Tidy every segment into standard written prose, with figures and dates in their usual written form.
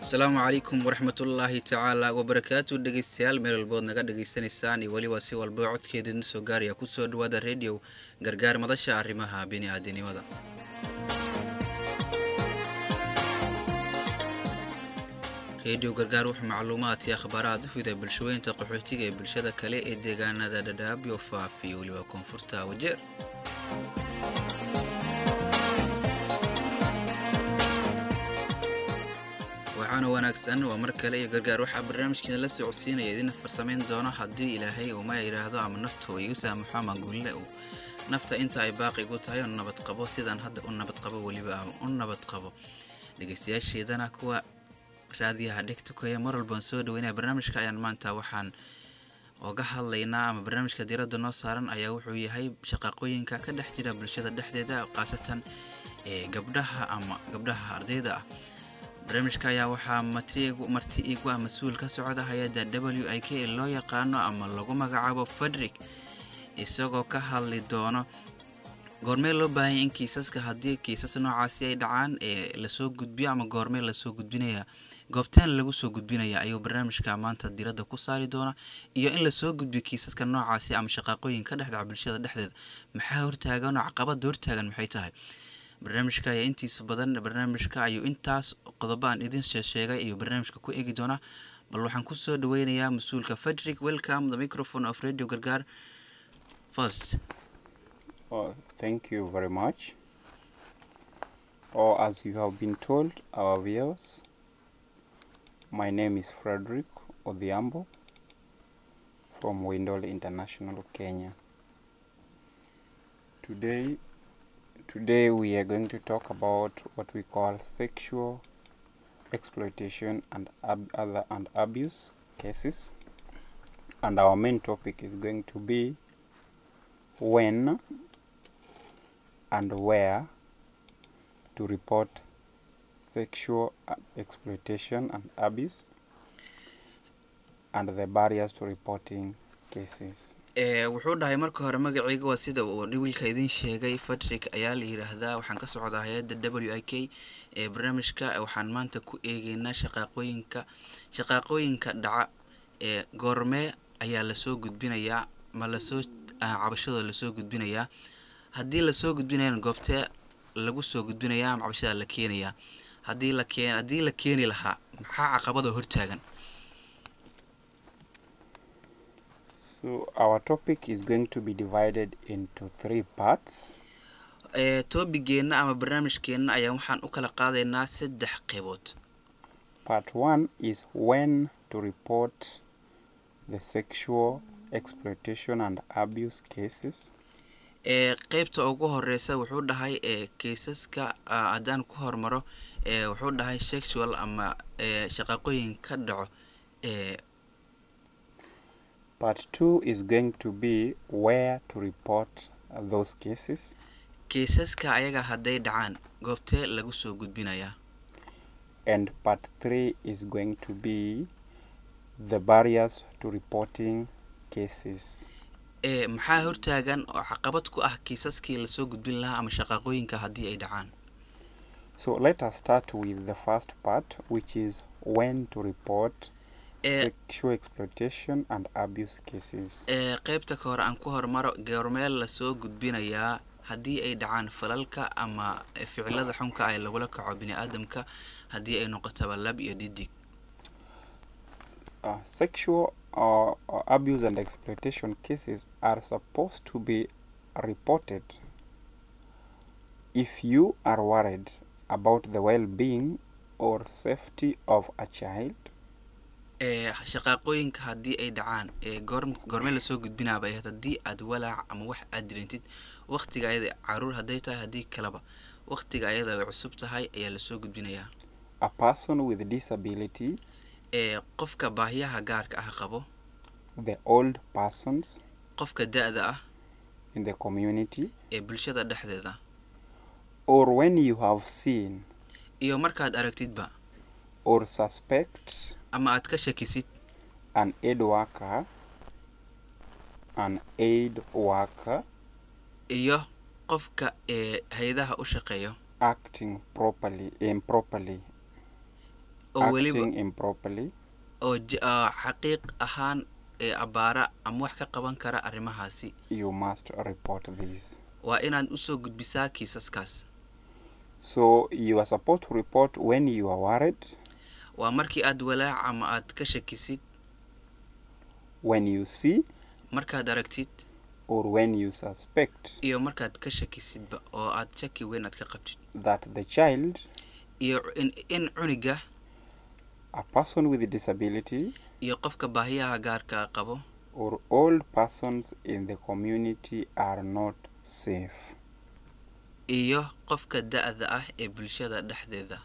السلام عليكم ورحمة الله تعالى وبركاته dhegeystayaal meel walbood naga dhageysanaysaan iyo waliba si walba codkeedina soo gaaraya ku soo dhawaada radio gargaar madasha arrimaha bini'aadanimada radio gargaar wuxuu macluumaad iyo akhbaaraad u fiday bulshooyinka qaxootiga ee bulshada kale ee deegaanada Dadaab iyo Faafi iyo waliba koonfurta Wajeer waxaana wanaagsan waa mar kale iyo gargaar waxa barnaamijkeena la socodsiinaya idin farsameyn doona hadii Ilaahay uu ma yiraahdo ama naftu ay u saamaxo ama guulle uu nafta inta ay baaqi ugu tahay oo nabad qabo sidaan hadda u nabad qabo waliba u nabad qabo dhageystayaasheedana kuwa raadiyaha dhigta ku mar walba soo dhaweynaa barnaamijka ayaan maanta waxaan oga hadlaynaa ama barnaamijka diiradda noo saaran ayaa wuxuu yahay shaqaqooyinka ka dhex jira bulshada dhexdeeda qaasatan gabdhaha ardayda ah barnaamijka ayaa waxaa marti igu mas'uul ka socda hay'adda WIK loo yaqaano ama lagu magacaabo Frederick isagoo ka hadli doono goormee loo baahan in kiisaska hadii kiisas noocaasi ay dhacaan la soo gudbiyo ama goormee la soo gudbinaya goobtaan lagu soo gudbinaya ayuu barnaamijka maanta diiradda ku saari doona iyo in la soo gudbiyo kiisaska noocaasi ama shaqaqooyin ka dhexdhaca bulshada dhexdeeda maxaa hortaagan oo caqabad hortaagan maxay tahay barnaamijka ayaa intiisa badan barnaamijka ayuu intaas qodob aan idin sheegay iyo barnaamijka ku eegi doona bal waxaan ku soo dhaweynayaa mas'uulka Frederick. Welcome the microphone of Radio Gargaar first. Thank you very much. As you have been told, our viewers, my name is Frederick Odhiambo from Windole International, Kenya. Today we are going to talk about what we call sexual exploitation and abuse cases, and our main topic is going to be when and where to report sexual exploitation and abuse and the barriers to reporting cases. wuxuu dhahay marka hore magacayga waa sida uu wiilka idin sheegay Frederick ayaa la yiraahdaa waxaan ka socdaa hay'adda WIK barnaamijka waxaan maanta ku eegaynaa shaqaqooyinka dhaca goormee ayaa la soo gudbinayaa ma la soo cabashada la soo gudbinayaa hadii la soo gudbinayo goobta lagu soo gudbinayaa ama cabashada la keenayaa hadii la keeni lahaa maxaa caqabado hortaagan. So our topic is going to be divided into 3 parts. Topigeena ama barnaamijkeena ayaa waxaan u kala qaadaynaa 3 qaybood. Part 1 is when to report the sexual exploitation and abuse cases. qaybta ugu horeysa wuxuu dhahay kiisaska adaan ku hormaro wuxuu dhahay sexual ama shaqaqooyin ka dhaco. Part 2 is going to be where to report those cases. Kiisaska ayaga haday dhacaan goobtee lagu soo gudbinayaa. And part 3 is going to be the barriers to reporting cases. maxaa hortaagan oo caqabad ku ah kiisaskii la soo gudbin lahaa ama shaqaqooyinka hadii ay dhacaan. So let us start with the first part, which is when to report sexual exploitation and abuse cases. qaybta ka hor aan ku hormaro goormee la soo gudbinayaa hadii ay dhacaan falalka ama ficilada xunka ay lagula kaco bini'aadamka hadii ay noqoto lab iyo didig. Sexual abuse and exploitation cases are supposed to be reported if you are worried about the well-being or safety of a child. shaqaqooyinka hadii ay dhacaan goormee la soo gudbinaaba hadii aad walaac ama wax aad dirintid waqtiga ayada caruur haday tahay hadii kalaba waqtiga ayada ay cusub tahay ayaa la soo gudbinayaa. A person with disability, qofka baahiyaha gaarka ah qabo, the old persons, qofka da'da ah in the community, bulshada dhexdeeda, or when you have seen iyo markaad aragtidba or suspect ama aad ka shakisid an aid worker iyo qofka hay'adaha u shaqeeyo acting improperly oo waliba acting improperly, oo xaqiiq ahaan ee abaara ama wax ka qaban kara arrimahaasi you must report these. waa inaad u soo gudbisaa kiisaskaas. So you are supposed to report when you are worried, waa markii aad walaac ama aad ka shakisid, when you see, markaad aragtid, or when you suspect iyo markaad ka shakisidba oo aad shaki weyn aad ka qabtid, that the child, iyo in cuniga, a person with a disability, iyo qofka baahiyaha gaarka qabo, or old persons in the community are not safe. iyo qofka da'da ah ee bulshada dhexdeeda.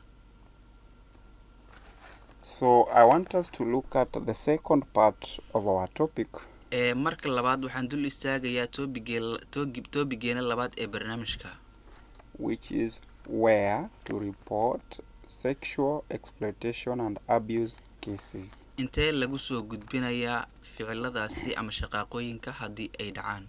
So I want us to look at the second part of our topic, marka labaad waxaan dul istaagayaa toobigeena labaad ee barnaamijka, which is where to report sexual exploitation and abuse cases. intee lagu soo gudbinayaa ficiladaasi ama shaqaaqooyinka haddii ay dhacaan.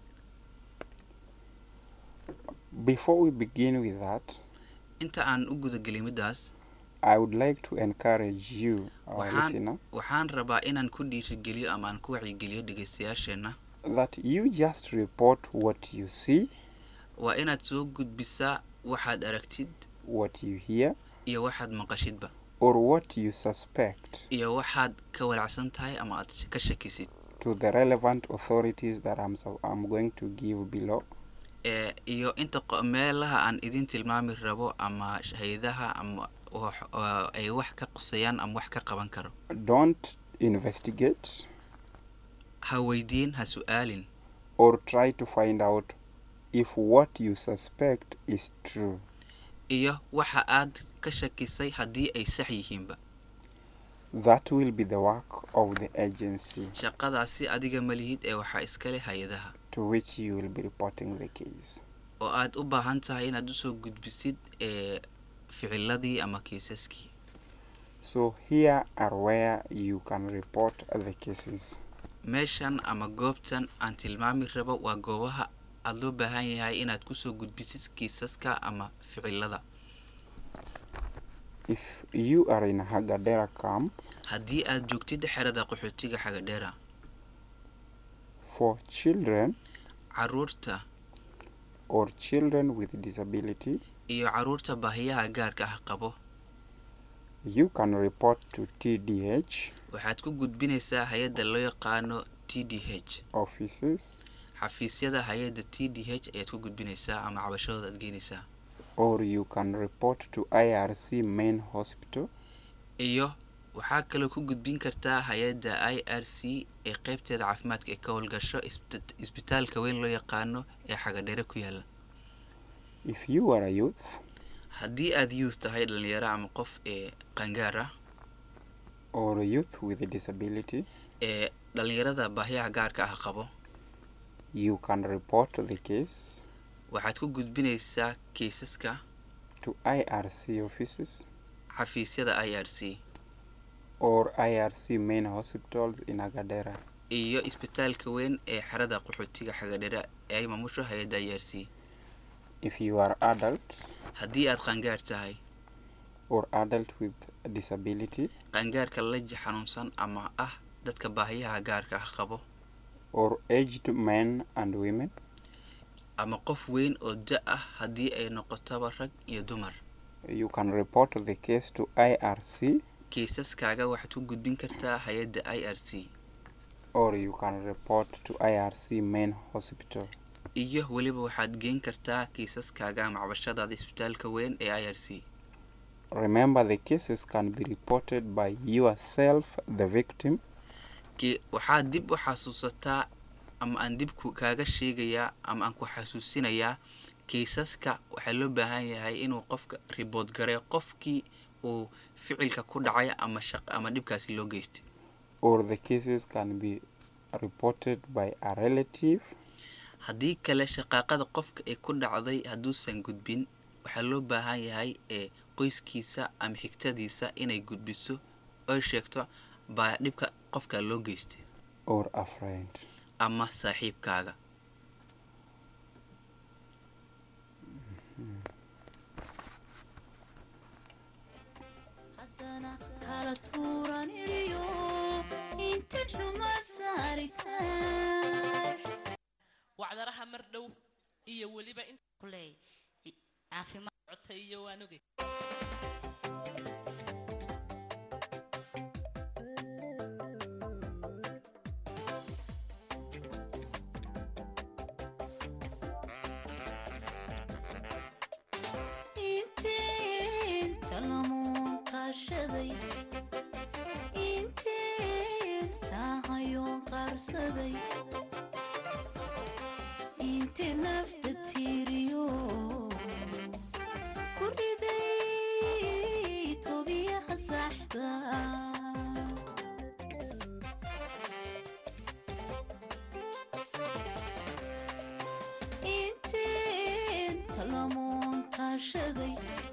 Before we begin with that, inta aan u gudagelin midaas, I would like to encourage you, our listener, waxaan rabaa inaan ku dhiirigeliyo ama aan ku wacyigeliyo dhegeystayaasheenna that you just report what you see, waa inaad soo gudbisaa waxaad aragtid, what you hear, iyo waxaad maqashidba, or what you suspect iyo waxaad ka walacsan tahay ama aad ka shakisid to the relevant authorities that I'm going to give below. iyo inta meelaha aan idin tilmaami rabo ama hay'adaha ama ay wax ka qusayaan ama wax ka qaban karo. Don't investigate ha weydiin, ha su'aalin, or try to find out if what you suspect is true. iyo waxa aad ka shakisay haddii ay sax yihiinba. That will be the work of the agency shaqadaasi adiga malihid ee waxa iska leh hay'adaha to which you will be reporting the case. oo aad u baahan tahay inaad u soo gudbisid ficiladii ama kiisaskii. So here are where you can report the cases. meeshan ama goobtan aan tilmaami rabo waa goobaha aad loo baahan yahay inaad ku soo gudbisid kiisaska ama ficilada. If you are in Hagadera camp, haddii aad joogtid xerada qaxootiga Hagadera, for children caruurta or children with disability, iyo caruurta baahiyaha gaarka ah qabo, you can report to TDH waxaad ku gudbinaysaa hay'adda loo yaqaano TDH offices, xafiisyada hay'adda TDH ayaad ku gudbinaysaa ama cabashadooda aad geynaysaa, or you can report to IRC main hospital, iyo waxaa kaloo ku gudbin kartaa hay'adda IRC ee qaybteeda caafimaadka ee ka howlgasho isbitaalka weyn loo yaqaano ee Hagadera ku yaala. If you are a youth, haddii aad youth tahay dhalinyaro ama qof qaangaar ah, or a youth with a disability, dhalinyarada baahiyaha gaarka ah qabo, you can report the case waxaad ku gudbinaysaa kiisaska to IRC offices xafiisyada IRC or IRC main hospitals in Hagadera. iyo isbitaalka weyn ee xerada qaxootiga Hagadera ee ay maamusho hay'adda IRC. If you are adult haddii aad qaangaar tahay or adult with a disability, qaangaarka la xanuunsan ama dadka baahiyaha gaarka ah qabo, or aged men and women, ama qof weyn oo da haddii ay noqotaba rag iyo dumar, you can report the case to IRC, kiisaskaaga waxaad ku gudbin kartaa hay'adda IRC, or you can report to IRC main hospital. iyo waliba waxaad geyn kartaa kiisaskaaga ama cabashadaada isbitaalka weyn ee IRC. Remember, the cases can be reported by yourself, the victim, waxaad dib u xasuusataa ama aan dib kaaga sheegayaa ama aan ku xasuusinayaa kiisaska. waxaa loo baahan yahay inuu qofka report gareeyo qofkii uu ficilka ku dhacay ama dhibkaasi loo geystay. or the cases can be reported by a relative. haddii kale shaqaaqada qofka ay ku dhacday hadduusan gudbin, waxaa loo baahan yahay qoyskiisa ama xigtadiisa inay gudbiso oo sheegto baa dhibka qofka loo geystay, or a friend. ama saaxiibkaaga. tuuran iriyo inta xuma saaritaan wacdaraha mar dhow iyo weliba inta kuley caafimaad codta iyo waanuge inta lamoon kaashaday inta hayoon qaarsaday inta nafta tiiriyo ku riday tobiyaha saxda inta lamoon kaashaday.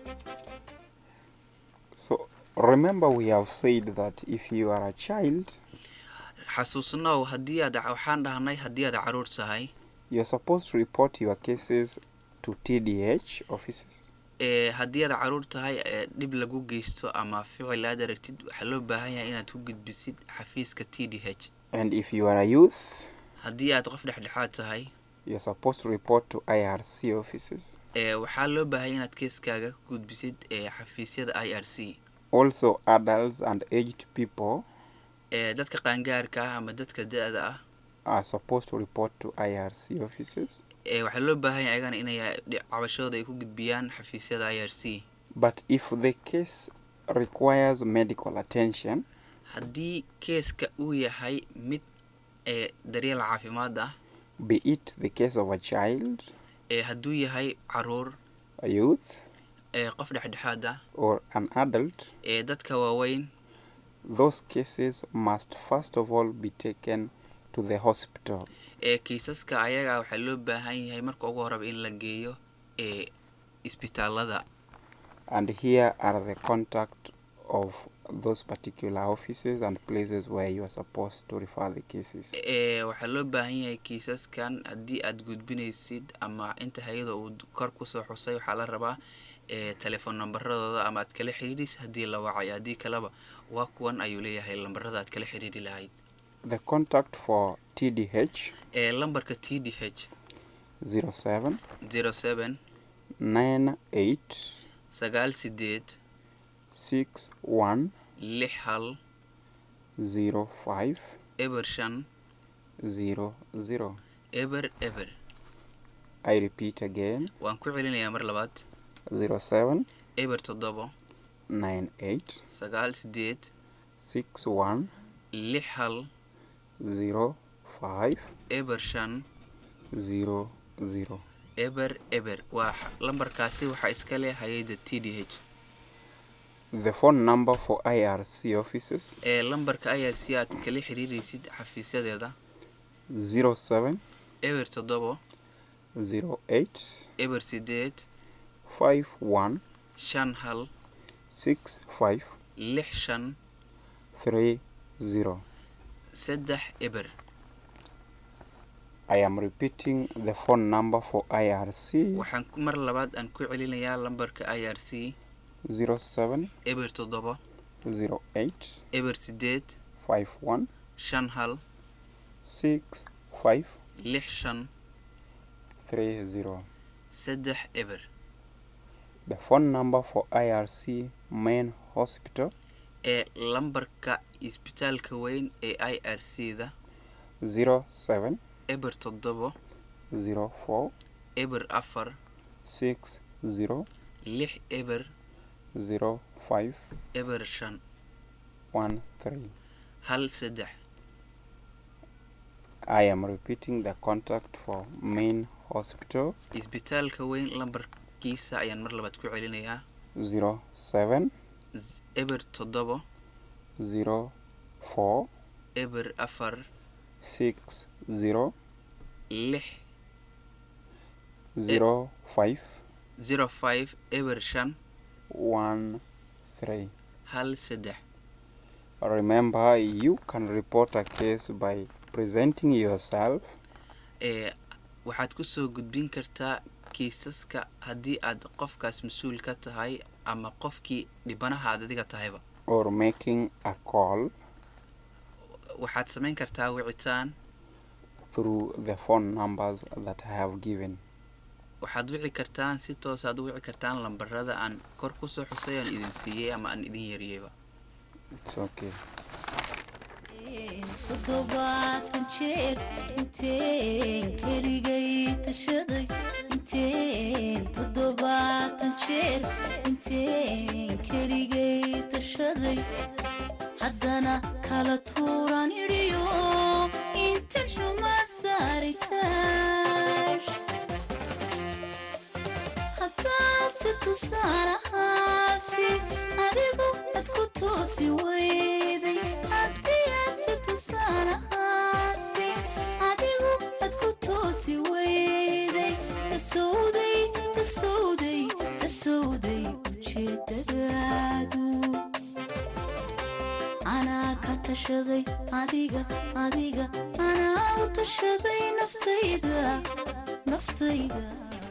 So remember, we have said that if you are a child, xasuusnow haddii aad waxaan dhahnay haddii aad caruur tahay you're supposed to report your cases to TDH offices. haddii aad caruur tahay dhib lagu geysto ama ficil aad aragtid waxaa loo baahan yahay inaad ku gudbisid xafiiska TDH. And if you are a youth, haddii aad qof dhexdhexaad tahay you're supposed to report to IRC offices. waxaa loo baahan yahay inaad keeskaaga ku gudbisid xafiisyada IRC. Also, adults and aged people dadka qaangaarka ah ama dadka da-da ah are supposed to report to IRC offices. waxaa loo baahan yahay ayagana inay cabashadooda ay ku gudbiyaan xafiisyada IRC. But if the case requires medical attention, haddii keeska uu yahay mid daryeel caafimaad ah, be it the case of a child, hadduu yahay caruur, a youth, qof dhexdhexaad ah, or an adult, dadka waaweyn, those cases must first of all be taken to the hospital. kiisaska ayaga waxaa loo baahan yahay marka ugu horeba in la geeyo isbitaalada. And here are the contact of those particular offices and places where you are supposed to refer the cases. waxaa loo baahan yahay kiisaskan haddii aad gudbinaysid ama inta hay-ada uu kor kusoo xusay waxaa la rabaa telephone numberadooda ama aad kala xiriiris haddii la wacay, haddii kaleba waa kuwan ayuu leeyahay lambarada aad kala xiriiri lahayd. The contact for TDH lambarka TDH 07 07 98 98 61 61 05 eber 5 00. eber. I repeat again, waan ku celinayaa mar labaad 07 eber 7 98 98 61 61 05 eber 5 00. eber. waa lambarkaasi waxaa iska leh hay'adda TDH. The phone number for IRC offices lambarka IRC aad kala xiriiraysid xafiisyadeeda 07 eber 7 08 eber 8 51 5 65 6 30. 3 eber. I am repeating the phone number for IRC waxaan mar labaad aan ku celinayaa lambarka IRC 07 eber 7 08 eber 8 51 5 65 6 30. 3 eber. The phone number for IRC main hospital lambarka isbitaalka weyn ee IRC-da 07 eber 7 04 eber 4 60 6 eber 05 eber 5 13. 3. I am repeating the contact for main hospital isbitaalka weyn lambarkiisa ayaan mar labaad ku celinayaa 07 eber 7 04 eber 4 60 6 05 05 eber 5 13. 3. Remember, you can report a case by presenting yourself waxaad ku soo gudbin kartaa kiisaska haddii aad qofkaas mas-uul ka tahay ama qofkii dhibanaha aad adiga tahayba. or making a call waxaad samayn kartaa wicitaan through the phone numbers that I have given. waxaad wici kartaan si toos aad u wici kartaan lambarada aan kor ku soo xusay aan idin siiyey ama aan idin yariyeyba It's okay. toddobaatan jeer inteen keligay tashaday toddobaatan jeer inteen keligay tashaday haddana kala tuuran idhiyo intan xuma saaritaas haddaad si tusaalahaasi adigu ad ku toosi weyday haddii aad si tusaalahaasi adigu ad ku toosi weyday tasowday ujeedadaadu anaa ka tashaday adiga anaa u tashaday naftayda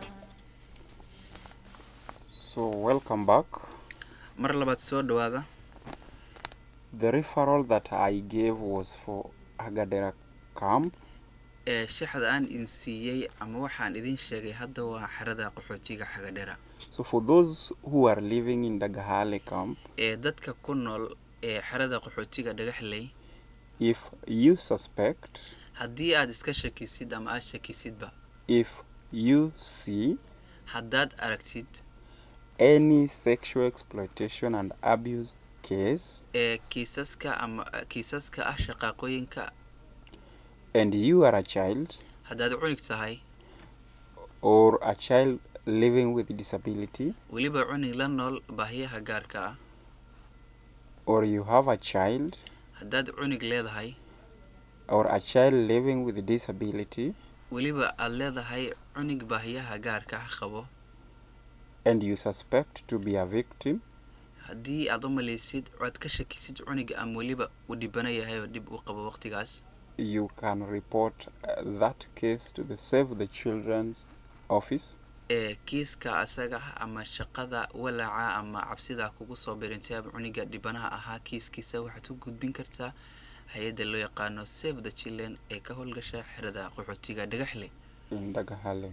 So welcome back. mar labaad soo dhawaada The referral that I gave was for Agadera camp. shaxda aan idin siiyey ama waxaan idin sheegay hadda waa xerada qaxootiga Xagadheera So for those who are living in Dagahale camp, dadka ku nool xerada qaxootiga Dhagaxley if you suspect, haddii aad iska shakisid ama aad shakisidba if you see haddaad aragtid any sexual exploitation and abuse case kiisaska ah shaqaaqooyinka and you are a child haddaad cunug tahay or a child living with disability, weliba cunug la nool baahiyaha gaarka ah or you have a child haddaad cunug leedahay or a child living with disability weliba aad leedahay cunug baahiyaha gaarka ah qabo and you suspect to be a victim, haddii aad u malaysid ood ka shakisid cunuga ama weliba u dhibana yahay oo dhib u qabo waqtigaas you can report that case to the Save the Children's office, kiiska asaga ama shaqada walaaca ama cabsida kugu soo beerantay cunuga dhibanaha ahaa kiiskiisa waxaad u gudbin kartaa hay'adda loo yaqaano Save the Children ee ka howlgasha xerada qaxootiga Dhagaxley in Dagahale.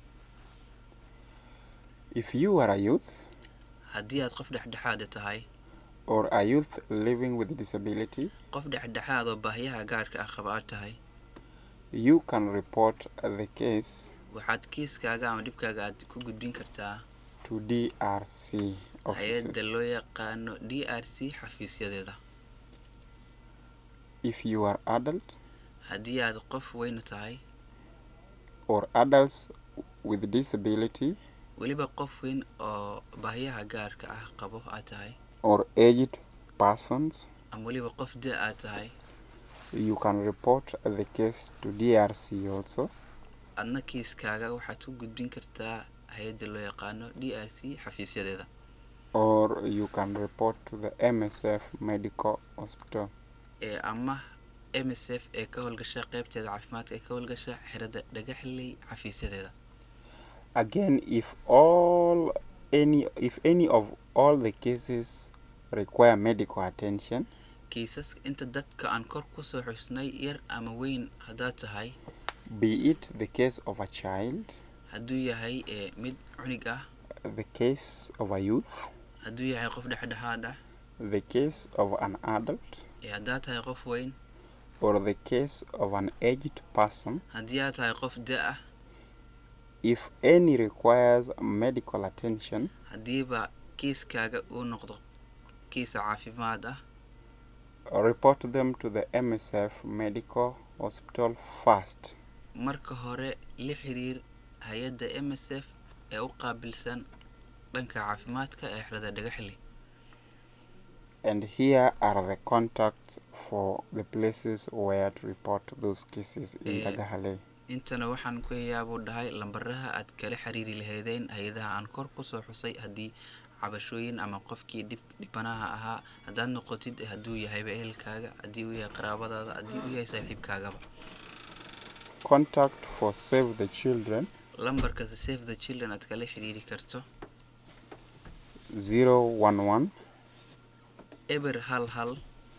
If you are a youth haddii aad qof dhexdhexaad tahay or a youth living with disability, qof dhexdhexaad oo baahiyaha gaarka ah qaba aad tahay you can report the case waxaad kiiskaaga ama dhibkaaga aad ku gudbin kartaa to DRC hay'adda offices. loo yaqaano DRC xafiisyadeeda If you are adult haddii aad qof weyn tahay or adults with disability weliba qof weyn oo baahiyaha gaarka ah qabo aad tahay or aged persons, ama weliba qof da aad tahay you can report the case to DRC also, adna kiiskaaga waxaad ku gudbin kartaa hay'adda loo yaqaano DRC xafiisyadeeda or you can report to the MSF Medical Hospital. ama MSF ee ka howlgasha qaybteeda caafimaadka ee ka howlgasha xerada Dhagaxley xafiisyadeeda Again, if any of all the cases require medical attention, kiisas inta dadka aan kor ku soo xusnay yar ama weyn haddaad tahay be it the case of a child, hadduu yahay mid cunug ah the case of a youth, hadduu yahay qof dhexdhexaad ah the case of an adult, haddaad tahay qof weyn or the case of an aged person, haddii aad tahay qof da ah if any requires medical attention, haddiiba kiiskaaga uu noqdo kiisa caafimaad ah report them to the MSF Medical Hospital first. marka hore la xiriir hay'adda MSF ee u qaabilsan dhanka caafimaadka ee xerada Dhagaxley And here are the contacts for the places where to report those cases in Dagahale. intana waxaan ku yaabo dhahay lambaraha aad kala xiriiri lahaydeen hay'adaha aan kor ku soo xusay haddii cabashooyin ama qofkii dhibanaha ahaa haddaad noqotid hadduu yahay ehelkaaga haddii uu yahay qaraabadaada haddii uu yahay saaxiibkaagaba Contact for Save the Children lambarka Save the Children aad kala xiriiri karto 011 eber hal hal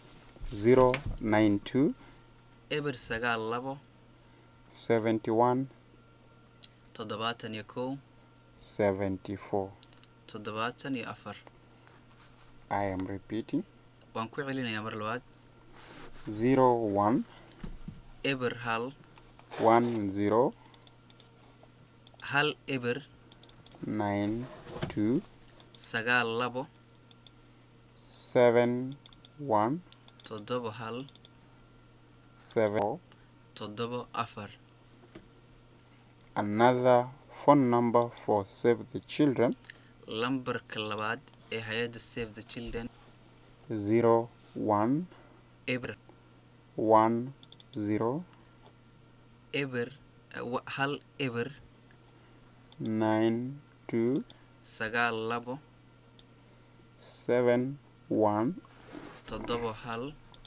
092 eber sagaal labo 71 71 74. 74 I am repeating. waan ku celinayaa mar labaad 01 eber hal 10 hal eber 92 sagaal labo 71 toddoba hal 7. 74 Another phone number for Save the Children lambarka labaad ee hay'adda Save the Children 01 eber 10 eber hal eber 92 sagaal labo 71 toddoba hal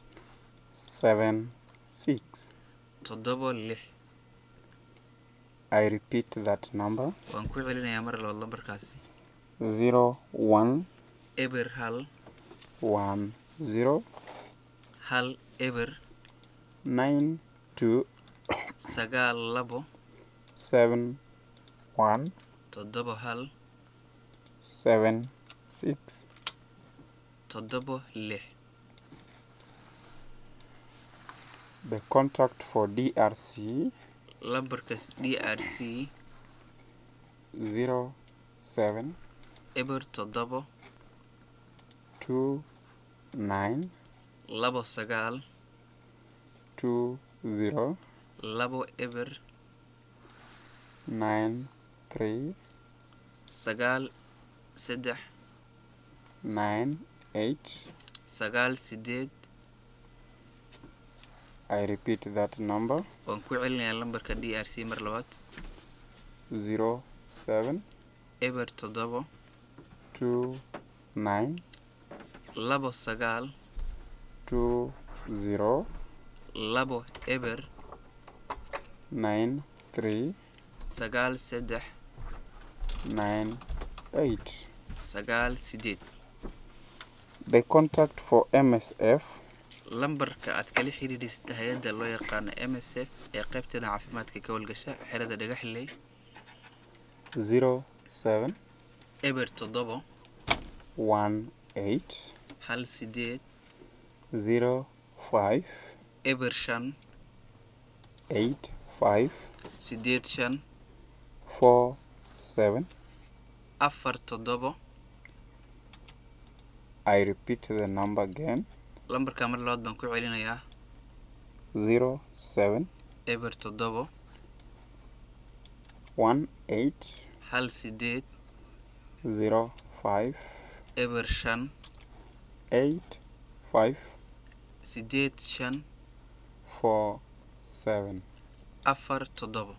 76. toddoba lix I repeat that number waan ku celinayaa mar labaad lambarkaasi 01 eber hal 10 hal eber 92 sagaal labo 71 toddoba hal 76. toddoba lix The contact for DRC lambarka DRC 07 eber toddoba 29 labo sagaal 20 labo eber 93 sagaal saddex 98. sagaal sideed I repeat that number waan ku celinayaa lambarka DRC mar labaad 07 eber toddoba 29 labo sagaal 20 labo eber 93 sagaal saddex 98. sagaal sideed The contact for MSF lambarka aad kala xiriirista hay'adda loo yaqaan MSF ee qaybteeda caafimaadka ka howlgasha xerada dhagaxley 07 eber toddoba 18 hal sideed 05 eber shan 85 sideed shan 47. afar toddoba I repeat the number again lambarka mar labaad baan ku celinayaa 07 eber toddoba 18 hal sideed 05 eber shan 85 sideed shan 47. afar toddoba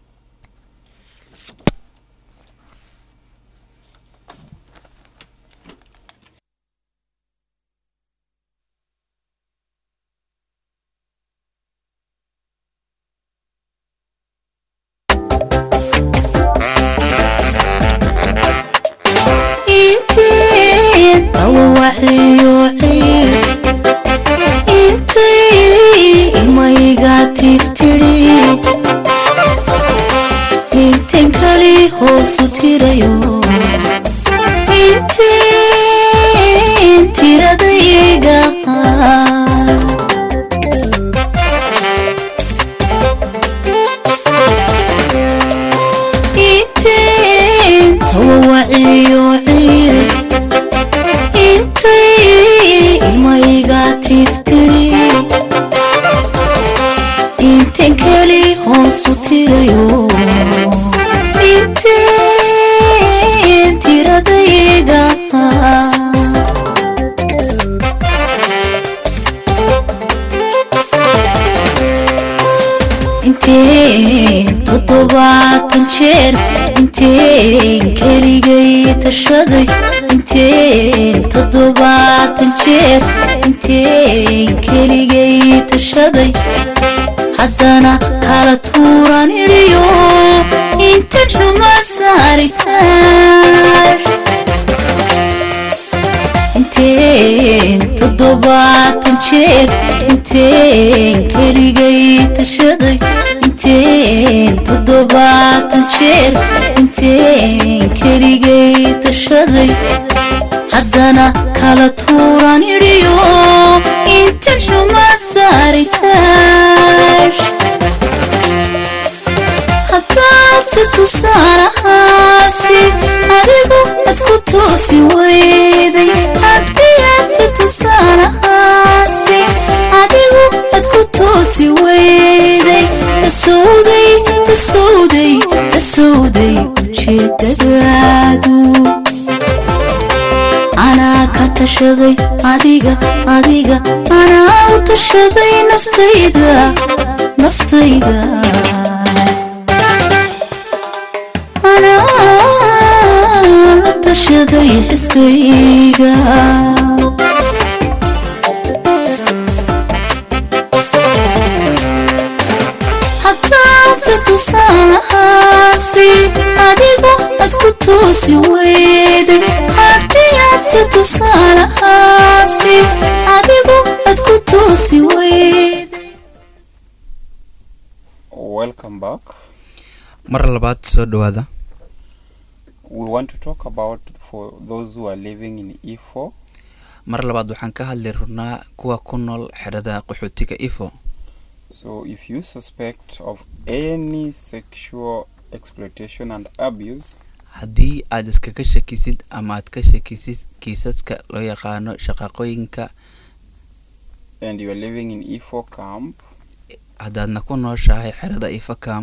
Todo toddobaatan jeer inteen keligay tashaday inteen toddobaatan jeer inteen keligay tashaday haddana kala tuuran idhiyo inta xuma saaritaas haddaad si tusaalahaasi adigu ad ku toosi weyday haddii aad si tusaalahaasi adigu ad ku toosi weyday tasowday tasowday tasowday ujeedadaadu anaa ka tashaday adiga adiga anaa u tashaday naftayda naftayda anaa la tashaday xiskayga haddaad si tusaalahaasi adigu ad ku toosi weyday haddii aad si tusaalahaasi adigu ad ku toosi weyday. Welcome back. mar labaad soo dhawaada. We want to talk about for those who are living in Ifo. mar labaad waxaan ka hadli runaa kuwa ku nool xerada qaxootiga Ifo. So if you suspect of any sexual exploitation and abuse, haddii aad iskaga shakisid ama aad ka shakisid kiisaska loo yaqaano shaqaqooyinka and you are living in Ifo camp, haddaadna ku nooshahay xerada Ifo camp,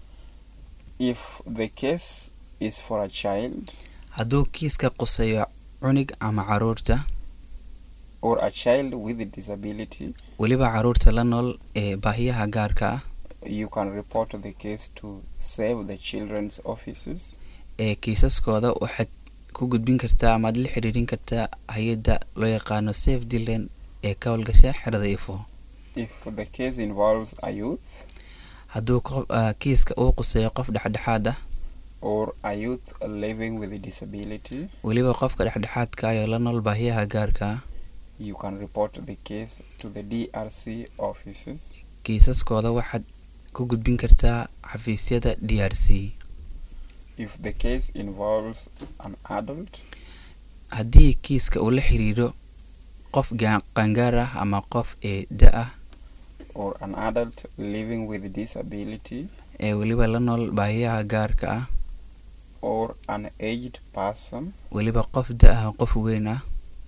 if the case is for a child hadduu kiiska quseeyo cunug ama caruurta or a child with a disability, weliba caruurta la nool ee baahiyaha gaarka ah, you can report the case to Save the Children's offices. ee kiisaskooda waxaad ku gudbin kartaa ama aad la xiriirin kartaa hay'adda loo yaqaano Save the Children ee ka howlgasha xerada Ifo. If the case involves a youth hadduu kiiska uu quseeyo qof dhexdhexaad ah or a youth living with a disability, weliba qofka dhexdhexaadka ah ee la nool baahiyaha gaarka ah, you can report the case to the DRC offices. kiisaskooda waxaad ku gudbin kartaa xafiisyada DRC. If the case involves an adult haddii kiiska uu la xiriiro qof qaangaar ah ama qof da ah or an adult living with disability ee weliba la nool baahiyaha gaarka ah or an aged person, weliba qof da ah qof weyn ah,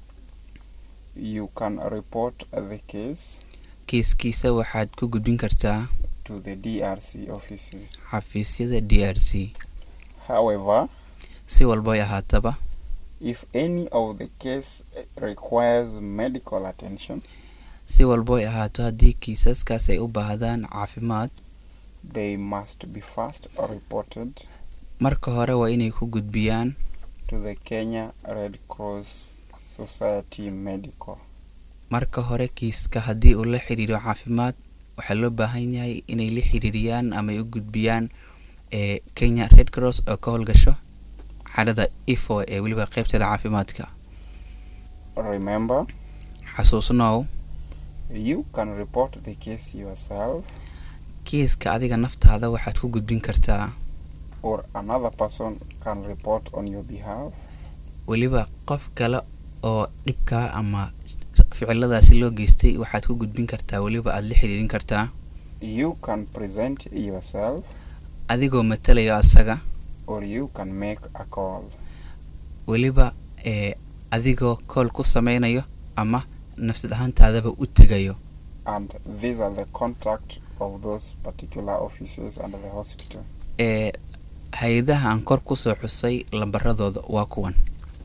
you can report the case kiiskiisa waxaad ku gudbin kartaa to the DRC offices. xafiisyada DRC. However, si walba ay ahaataba, if any of the case requires medical attention, si walba ay ahaato haddii kiisaskaas ay u baahdaan caafimaad, they must be first reported marka hore waa inay ku gudbiyaan to the Kenya Red Cross Society Medical. marka hore kiiska haddii uu la xiriiro caafimaad waxaa loo baahan yahay inay la xiriiriyaan ama ay u gudbiyaan Kenya Red Cross oo ka howlgasho xerada Ifo ee weliba qaybteeda caafimaadka. Remember, xasuusnow, you can report the case yourself kiiska adiga naftaada waxaad ku gudbin kartaa or another person can report on your behalf. weliba qof kale oo dhibka ama ficiladaasi loo geystay waxaad ku gudbin kartaa weliba aad la xiriirin kartaa. You can present yourself adigoo matalayo asaga, or you can make a call. weliba adigoo call ku sameynayo ama nafsad ahaantaadaba u tegayo. And these are the contact of those particular offices and the hospital. hay'adaha aan kor ku soo xusay lambaradooda waa kuwan.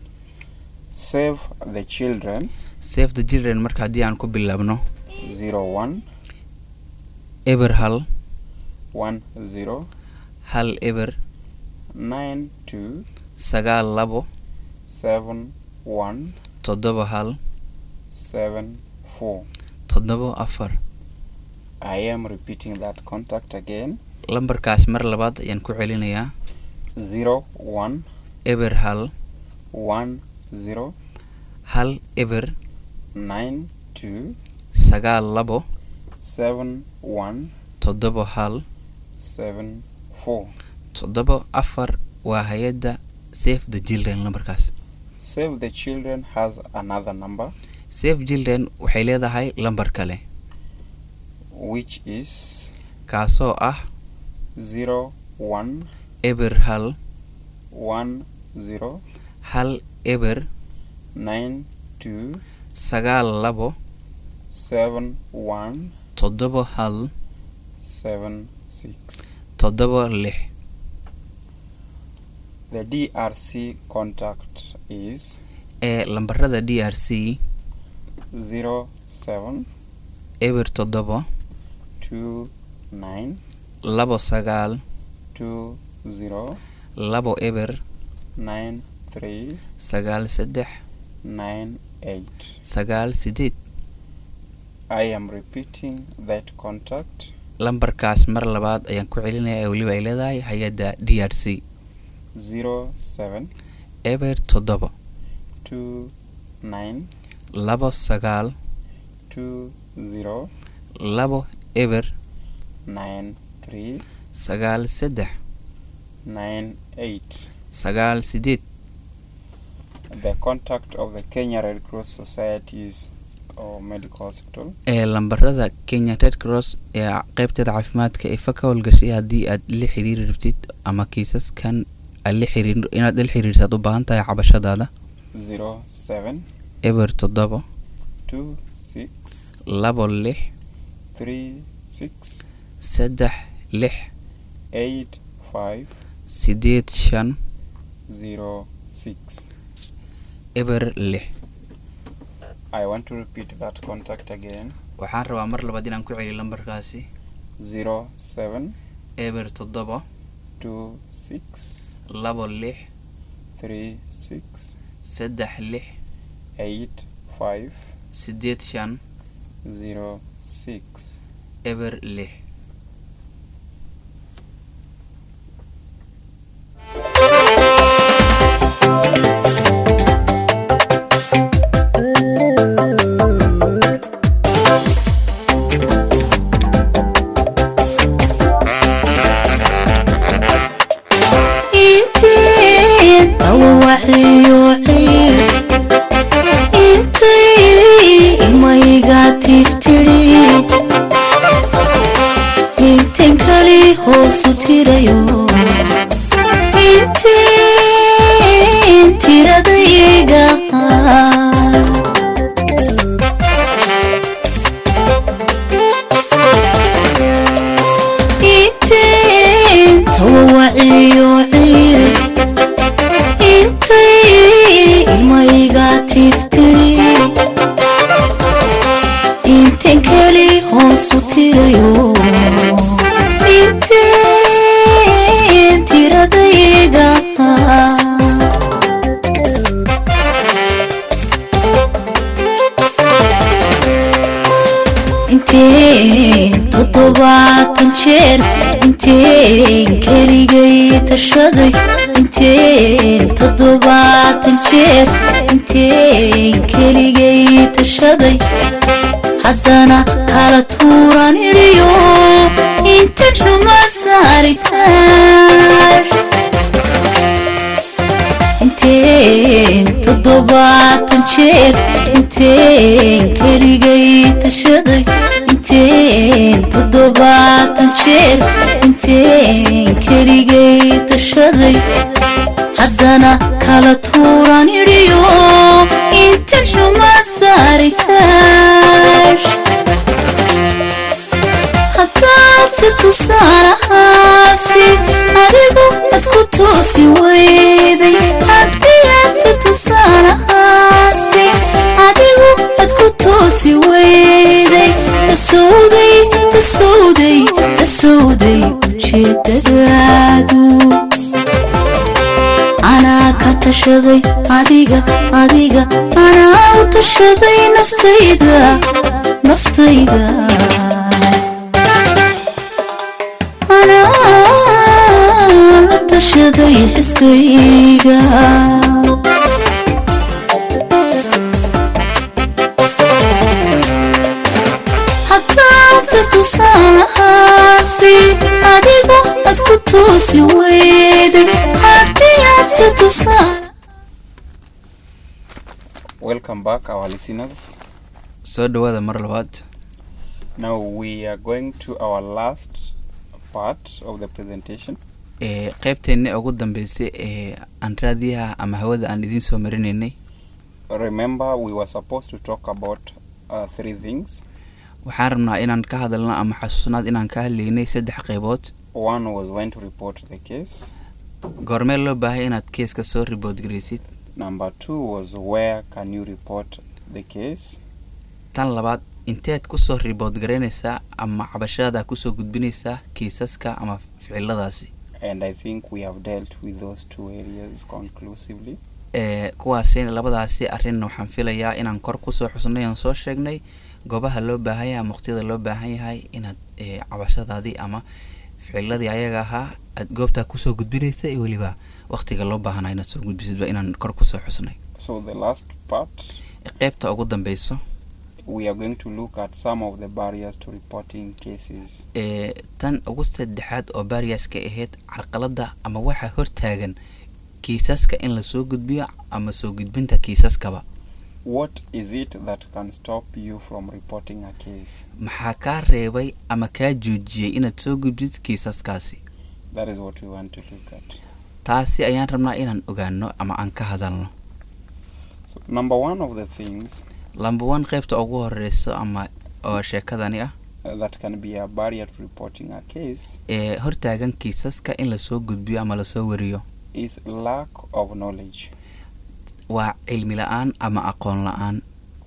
Save the Children Save the Children marka haddii aan ku bilaabno 01 eber hal 10 hal eber 92 sagaal labo 71 toddoba hal 74. toddoba afar. I am repeating that contact again. lambarkaas mar labaad ayaan ku celinayaa 01 eber hal 10 hal eber 92 2 sagaal labo 7 1 toddobo hal 7 4. toddobo afar waa hay'adda Save the Children lambarkaas. Save the Children has another number Save Children waxay leedahay lambar kale which is kaasoo ah 0 1 eber hal 1 0 hal eber 9 2 sagaal labo 7 1 toddobo hal 7 6. toddobo lix. The DRC contact is lambarada DRC 07 eber toddobo 29 labo sagaal 20 labo eber 93 sagaal saddex 98. sagaal sideed. I am repeating that contact lambarkaas mar labaad ayaan ku celinayaa ee waliba ay leedahay hay'adda DRC 07 eber toddobo 29 labo sagaal 20 labo eber 93 sagaal saddex 98. sagaal sideed. The contact of the Kenya Red Cross Societies or Medical Hospital lambarada Kenya Red Cross ee qaybteeda caafimaadka ee ka howlgashay haddii aad la xiriiri rabtid ama kiisaskan la xiriir inaad la xiriirsaad u baahan tahay cabashadaada 07 eber toddobo 26 labo lix 36 saddex lix 85 sideed shan 06. eber lix. I want to repeat that contact again. waxaan rabaa mar labaad inaan ku celiyo lambarkaasi 07 eber toddobo 26 labo lix 36 saddex lix 85 sideed shan 06. eber lix. haddana kala tuuran iriyo inta xuma saaritaan inteen 7 jeer inteen keligay tashaday inteen 7 jeer inteen keligay tashaday haddana kala tuuran iriyo inta xuma saaritaan haddaad si tusaalahaasi adigu ad ku toosi weyday haddii aad si tusaalahaasi adigu ad ku toosi weyday tasowday ujeedadaadu anaa ka tashaday adiga anaa u tashaday naftayda anaa la tashaday xiskayga toosi weyday haddii aad si tusaale Welcome back, our listeners. soo dhawaada mar labaad. Now we are going to our last part of the presentation. qaybteena ugu dambeysay aan raadiyaha ama hawada aan idin soo marinaynay. Remember, we were supposed to talk about 3 things. waxaan rabnaa inaan ka hadalno ama xasuusnaad inaan ka hadlaynay 3 qaybood. One was when to report the case. goormee loo baahay inaad keeska soo report gareysid. Number 2 was where can you report the case. tan labaad inteed ku soo report gareynaysaa ama cabashada ku soo gudbinaysaa kiisaska ama ficiladaasi. And I think we have dealt with those 2 areas conclusively. kuwaasina labadaasi arrin waxaan filayaa inaan kor ku soo xusnay aan soo sheegnay goobaha loo baahan yahay waqtiyada loo baahan yahay inaad cabashadaadii ama ficiladii ayaga ahaa aad goobta ku soo gudbinaysa iyo waliba waqtiga loo baahanay inaad soo gudbisid inaan kor ku soo xusnay. So the last part, qaybta ugu dambayso, we are going to look at some of the barriers to reporting cases. tan ugu saddexaad oo barriers-ka ahayd carqalada ama waxa hortaagan kiisaska in la soo gudbiyo ama soo gudbinta kiisaskaba. What is it that can stop you from reporting a case? maxaa kaa reebay ama kaa joojiyay inaad soo gudbid kiisaskaasi. That is what we want to look at. taasi ayaan rabnaa inaan ogaano ama aan ka hadalno. So number 1 of the things number 1 qaybta ugu horeyso ama oo sheekadani ah that can be a barrier to reporting a case hortaagan kiisaska in la soo gudbiyo ama la soo wariyo is lack of knowledge. waa cilmi la'aan ama aqoon la'aan.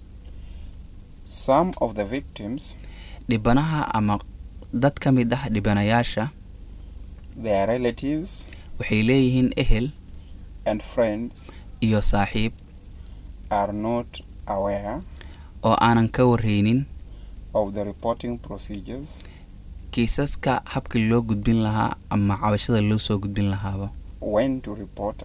Some of the victims, dhibanaha ama dad ka mid ah dhibanayaasha, their relatives waxay leeyihiin ehel and friends iyo saaxiib are not aware oo aanan ka wareynin of the reporting procedures, kiisaska habka loo gudbin lahaa ama cabashada loo soo gudbin lahaaba. when to report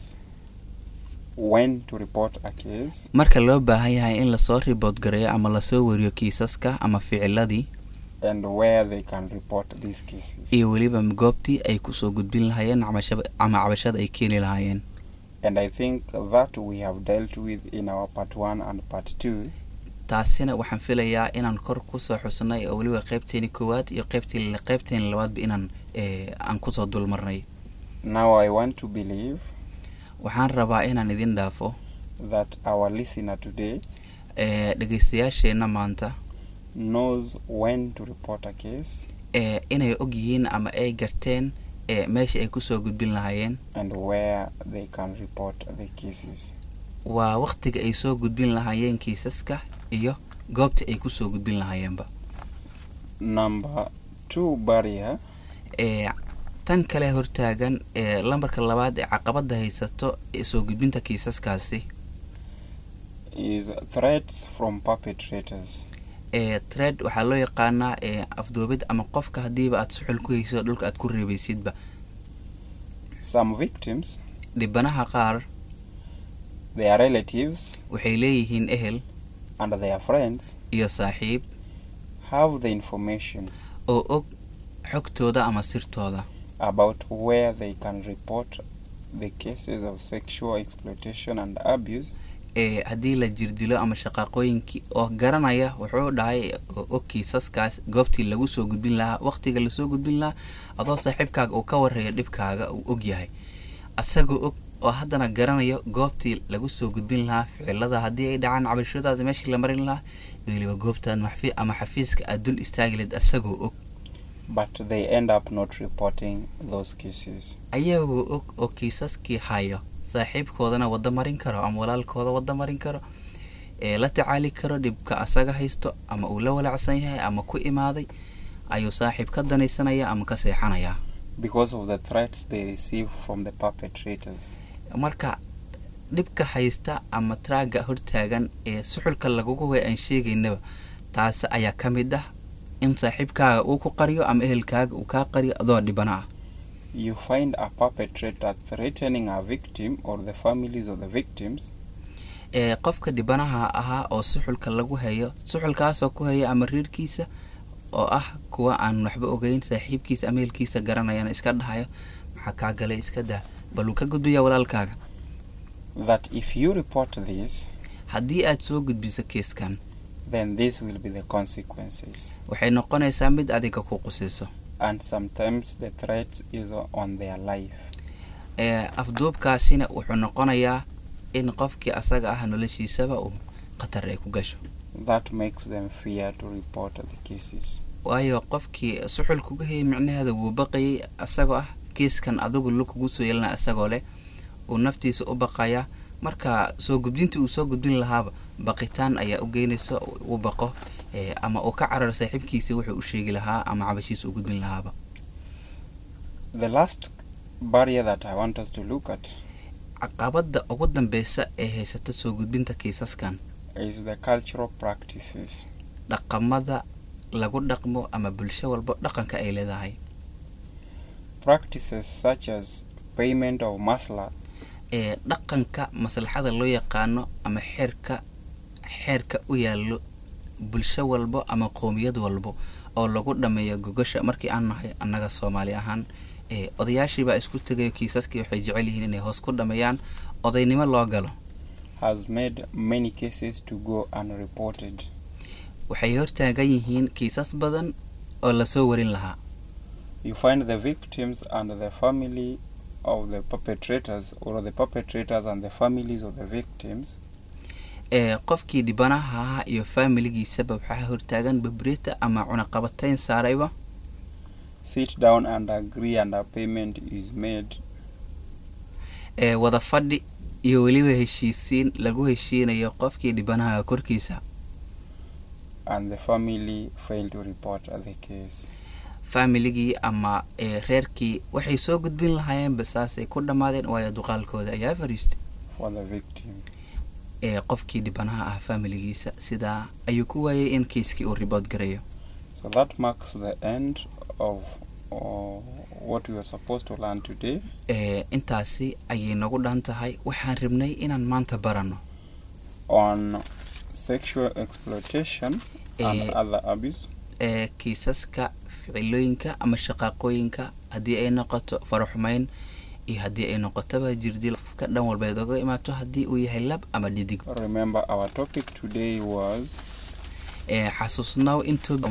a case, marka loo baahan yahay in la soo report gareeyo ama la soo wariyo kiisaska ama ficiladii, and where they can report these cases. iyo waliba goobtii ay ku soo gudbin lahaayeen ama cabashada ay keeni lahaayeen. And I think that we have dealt with in our part 1 and part 2. taasina waxaan filayaa inaan kor ku soo xusnay oo waliba qaybteeni koowaad iyo qaybteeni labaadba inaan aan ku soo dulmarnay. Now I want to believe waxaan rabaa inaan idin dhaafo that our listener today dhageystayaasheena maanta knows when to report a case inay og yihiin ama ay garteen meesha ay ku soo gudbin lahaayeen and where they can report the cases. waa waqtiga ay soo gudbin lahaayeen kiisaska iyo goobta ay ku soo gudbin lahaayeenba. Number 2 barrier tan kale hortaagan lambarka labaad ee caqabada haysato soo gudbinta kiisaskaasi is threats from perpetrators. threat waxaa loo yaqaanaa afduubid ama qofka hadiiba aad suxul ku hayso dhulka aad ku reebaysidba. Some victims, dhibanaha qaar, their relatives waxay leeyihiin ehel and their friends iyo saaxiib have the information oo og xogtooda ama sirtooda about where they can report the cases of sexual exploitation and abuse. haddii la jirdilo ama shaqaaqooyinkii oo garanaya wuxuu dhahay oo kiisaskaas goobtii lagu soo gudbin lahaa waqtiga la soo gudbin lahaa adoo saaxiibkaaga uu ka wareeyo dhibkaaga uu og yahay asagoo og oo haddana garanayo goobtii lagu soo gudbin lahaa ficilada haddii ay dhacaan cabashadaada meeshii la marin lahaa weliba goobtan maxfi ama xafiiska aad dul istaagilid asagoo og. But they end up not reporting those cases. ayagoo og oo kiisaskii hayo saaxiibkoodana wada marin karo ama walaalkooda wada marin karo la tacaali karo dhibka asaga haysto ama uu la walacsan yahay ama ku imaaday ayuu saaxiib ka danaysanaya ama ka seexanaya because of the threats they receive from the perpetrators. marka dhibka haysta ama traaga hortaagan suxulka lagugu way aan sheegaynaba taas ayaa kamid ah in saaxiibkaaga uu ku qariyo ama ehelkaaga uu ka qariyo adoo dhibana ah. You find a perpetrator threatening a victim or the families of the victims. qofka dhibanaha ahaa oo suxulka lagu hayo suxulkaas oo ku haya ama reerkiisa oo ah kuwa aan waxba ogeyn saaxiibkiisa ama ehelkiisa garanayana iska dhahayo maxaa kaa galay iska daa bal uu ka gudbiyaa walaalkaaga that if you report this, haddii aad soo gudbiso keeskan then this will be the consequences. waxay noqonaysaa mid adiga ku qusayso And sometimes the threat is on their life. afduubkaasina wuxuu noqonayaa in qofkii asaga ah noloshiisaba uu khatar ay ku gasho That makes them fear to report the cases. waayo qofkii suxul kuga hayay micnaheeda wuu baqayay asagoo ah keeskan adigu lu kugu soo yeelana asagoo leh uu naftiisa u baqaya marka soo gudbinta uu soo gudbin lahaaba baqitaan ayaa u geynaysa uu baqo ama uu ka cararo saaxiibkiisa wuxuu u sheegi lahaa ama cabashiisa u gudbin lahaaba The last barrier that I want us to look at caqabada ugu dambeysa ee haysata soo gudbinta kiisaskan is the cultural practices. dhaqamada lagu dhaqmo ama bulsho walba dhaqanka ay leedahay Practices such as payment of masla, dhaqanka maslaxada loo yaqaano ama xeerka u yaalo bulsho walba ama qoomiyad walba oo lagu dhameeyo gogasha markii aan nahay annaga Soomaali ahaan odayaashii baa isku tagay kiisaskii waxay jecel yihiin inay hoos ku dhameeyaan odaynimo loo galo has made many cases to go unreported. waxay hortaagan yihiin kiisas badan oo la soo warin lahaa You find the victims and the family of the perpetrators, or the perpetrators and the families of the victims, qofkii dhibanaha ahaa iyo familigiisaba waxaa hortaagan babrita ama cunaqabatayn saarayba sit down and agree and a payment is made. wada fadhi iyo weliba heshiisiin lagu heshiinayo qofkii dhibanaha korkiisa And the family failed to report the case. familigii ama reerkii waxay soo gudbin lahaayeen basaasay ku dhamaadeen waayo duqaalkooda ayaa fariistay For the victim. qofkii dhibanaha ah familigiisa sidaa ayuu ku waayay in kiiskii uu report garayo So that marks the end of what we were supposed to learn today. intaasi ayay nagu dhan tahay waxaan rabnay inaan maanta barano On sexual exploitation and other abuse. kiisaska ficilooyinka ama shaqaaqooyinka haddii ay noqoto faraxumayn iyo haddii ay noqotaba jirdil ka dhan walba ay uga imaato haddii uu yahay lab ama dhidig Remember our topic today was xasuusnaaw intuu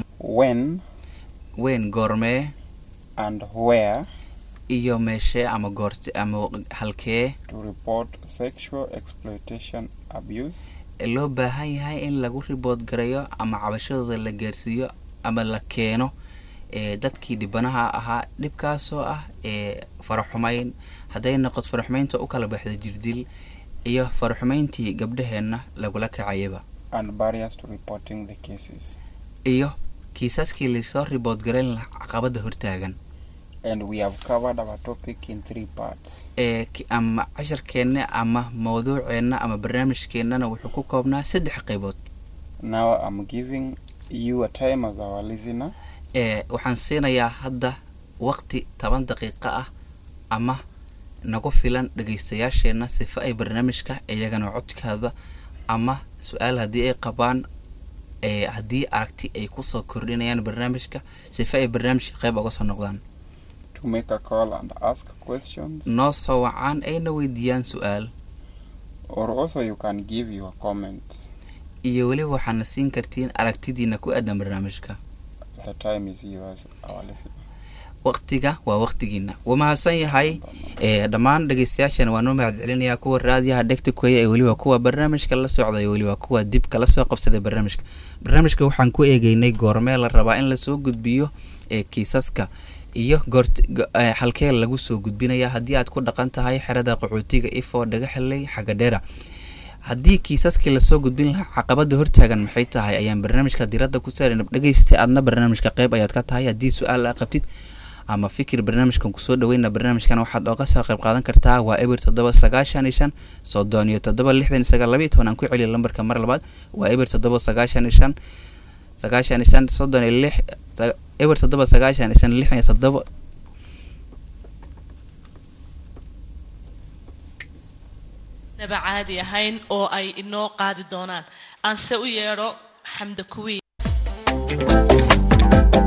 when goormee and where iyo meeshee ama goorte ama halkee to report sexual exploitation abuse. loo baahan yahay in lagu report garayo ama cabashadooda la gaarsiiyo ama la keeno dadkii dhibanaha ahaa dhibkaasoo ah faraxumayn hadday noqoto faraxumaynta u kala baxda jirdil iyo faraxumayntii gabdhaheena lagula kacayaba And barriers to reporting the cases. iyo kiisaskii lasoo report garayn lahaa caqabada hortaagan And we have covered our topic in 3 parts. ama casharkeena ama mawduuceena ama barnaamijkeenana wuxuu ku koobnaa 3 qaybood. Now I'm giving you a time as our listener. waxaan siinayaa hadda waqti 10 daqiiqo ah ama nagu filan dhageystayaasheena sifa ay barnaamijka iyagana codkooda ama su'aal haddii ay qabaan haddii aragti ay ku soo kordhinayaan barnaamijka sifa ay barnaamijka qayb uga soo noqdaan. To make a call and ask questions. noo soo wacaan ayna weydiiyaan su'aal. Or also you can give your comments. iyo weliba waxaana siin kartiin aragtidiina ku aadan barnaamijka. The time is yours, our listener. waqtiga waa waqtigiina wamahadsan yahay dhammaan dhageystayaashana waan u mahadcelinayaa kuwa raadiyaha dhegta ku haya weliba kuwa barnaamijka la socday weliba kuwa dib kala soo qabsaday barnaamijka waxaan ku eegaynay goormee la rabaa in la soo gudbiyo kiisaska iyo halkee lagu soo gudbinaya haddii aad ku dhaqan tahay xerada qaxootiga ifo dhagaxley xagadheera haddii kiisaskii la soo gudbin lahaa caqabada hortaagan maxay tahay ayaan barnaamijka diradda ku saarnaa dhageystay aadna barnaamijka qayb ayaad ka tahay haddii su'aal aad qabtid ama fikir barnaamijkan ku soo dhaweeyna barnaamijkan waxaad oga soo qayb qaadan kartaa waa eber 795 767 aan ku celiyo lambarka mar labaad waa eber 795 96 eber 795 naba caadi ahayn oo ay inoo qaadi doonaan aan se u yeedho xamda kuwi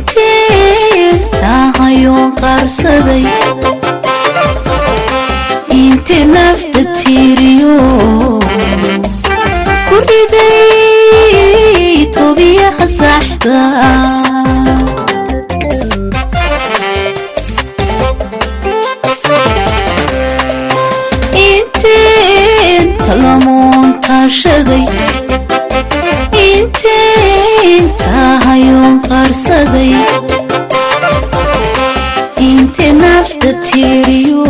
inteen tahayoon qarsaday inti nafta tiiriyo ku riday tobiyaha saxda inteen talamoon taashaday inteen tahayoon qarsaday inti nafta tiiriyo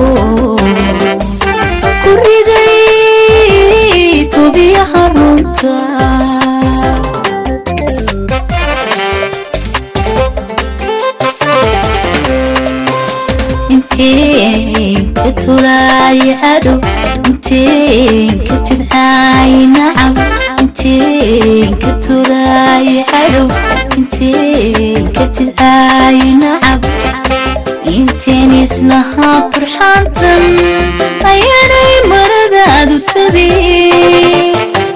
ku riday tobiyaha runta inteen ka tulaaya cadow inteen ka tidcaay nacab inteen ka tulaaya cadow inteen ka tidcaay nacab inteen islahaa turxaantan ayaanay maradaadu tabin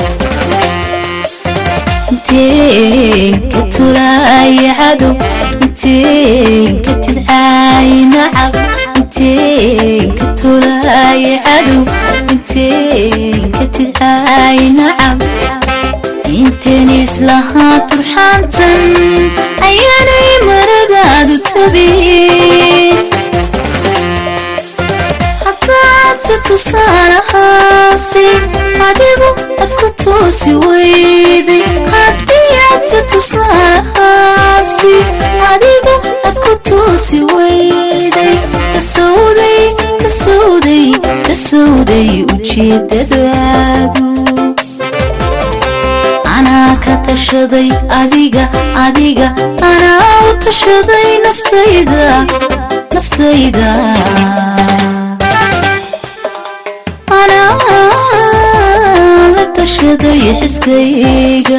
inteen ka tulaaya cadow inteen ka tidcaay nacab inteen ka tulaaya cadow inteen ka tidcaay nacab inteen islahaa turxaantan ayaanay maradaadu tabin haddaad si tusaalahaasi adigu ad ku toosi weyday haddii aad si tusaalahaasi adigu ad ku toosi weyday kasowday ujeedadaadu anaa ka tashaday adiga anaa u tashaday naftayda anaa la tashaday xiskayga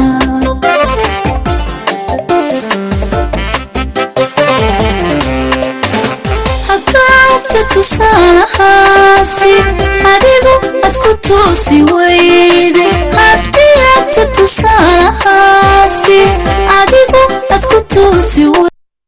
haddaad si tusaalahaasi adigu ad ku toosi weyday haddii aad si tusaalahaasi adigu ad ku toosi weyday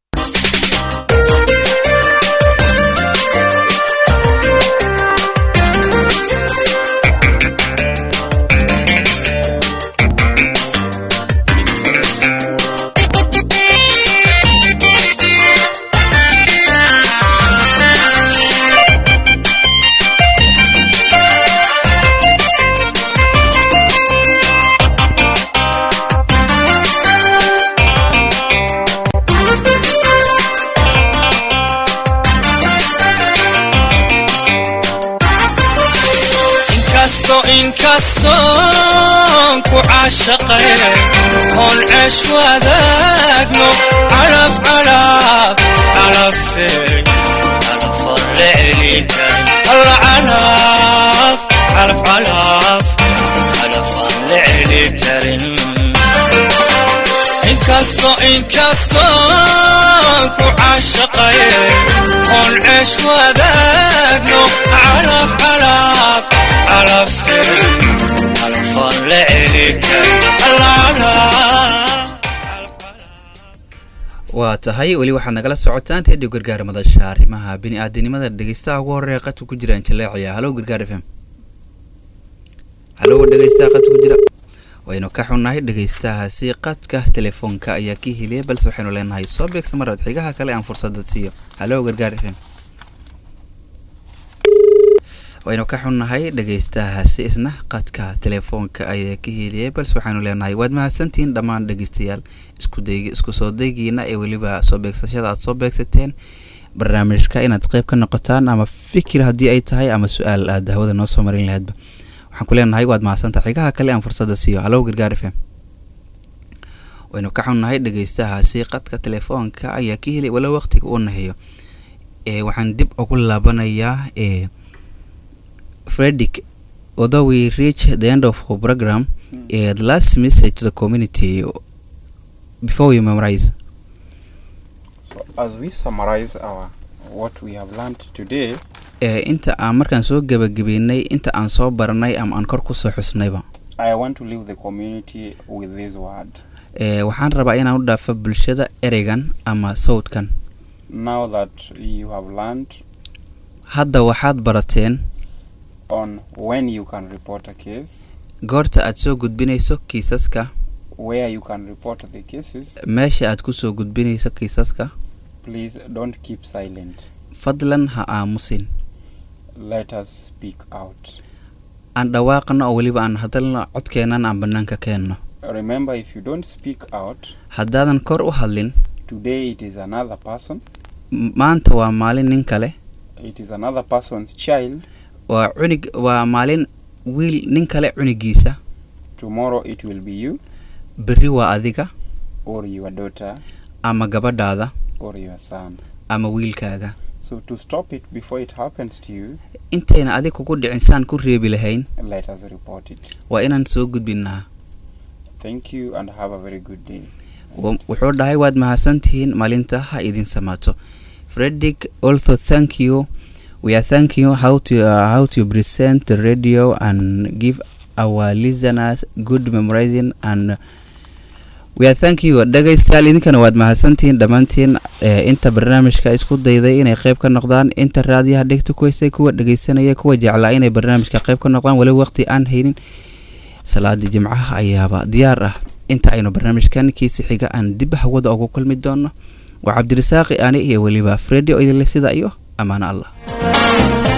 inkastoon ku caashaqay oon ceesh wadaagno calaf calafay calafan la celin karin alla calafan la celin karin inkastoon ku caashaqay oon ceesh wadaagno calaf waa tahay weli waxaad nagala socotaan radio gargaar madasha arrimaha bini'aadanimada dhegeystaha ugu horeeya qadka ku jira injaleeciya halo gargaar fm halo dhegeystaha qadka ku jira waynu ka xunnahay dhegeystahaasi qadka telefoonka ayaa ka heliyay balse waxaynu leenahay soo beegsa marad xigaha kale aan fursad siiyo halo gargaar fm waynu ka xunnahay dhegeystahaasi isna qadka telefoonka ayaa ka heliyay balse waxaanu leenahay waad mahadsantihiin dhammaan dhegeystayaal isku soo daygiina ee weliba soo beegsashada aad soo beegsateen barnaamijka inaad qayb ka noqotaan ama fikir haddii ay tahay ama su-aal aad hawada noo soo marin lahaydba waxaan ku leenahay waad mahadsantahay xigaha kale aan fursada siiyo halo gargaar fm waynu ka xunnahay dhegeystahaasi qadka telefoonka ayaa ka heliyay wala waqtiga uu nahayo waxaan dib ugu laabanayaa Frederick, although we reach the end of our program, the last message to the community before we memorize. So as we summarize what we have learned today, inta aan markaan soo gabagabeynay inta aan soo baranay ama aan kor ku soo xusnayba. I want to leave the community with this word. waxaan rabaa inaan u dhaafo bulshada ereygan ama sawdkan. Now that you have learned Hadda waxaad barateen on when you can report a case, goorta aad soo gudbinayso kiisaska, where you can report the cases, meesha aad ku soo gudbinayso kiisaska. please don't keep silent. Fadlan ha aamusin. Let us speak out. Aan dhawaaqno oo waliba aan hadalno codkeenan aan banaanka keenno. Remember, if you don't speak out, Haddaadan kor u hadlin, today it is another person, maanta waa maalin nin kale, it is another person's child, waa maalin wiil nin kale cunigiisa, tomorrow it will be you, berri waa adiga or your daughter, ama gabadhaada or your son. ama wiilkaaga. So to stop it before it happens to you, Intayna adig kugu dhicin saan ku reebi lahayn, let us report it. waa inaan soo gudbinnaa. Thank you and have a very good day. Wuxuu dhahay waad mahadsantihiin, maalinta ha idin samaato. Frederick, also thank you. We are thanking you how to present the radio and give our listeners good memorizing, and we are thanking you. Dhagaystayaal idinkana waad mahadsantihiin dhammaantiin inta barnaamijka isku dayday inay qayb ka noqdaan, inta raadiyaha dhegta ku haysay, kuwa dhagaysanaya, kuwa jeclaa inay barnaamijka qayb ka noqdaan wali waqti aan haynin. Salaada Jimcaha ayaaba diyaar ah. Inta aynu barnaamijkan kiisi xiga aan dib hawada ugu kulmi doono. Waa Cabdirasaaqi ani iyo waliba Freddy oo idin la sida iyo amaana Allah.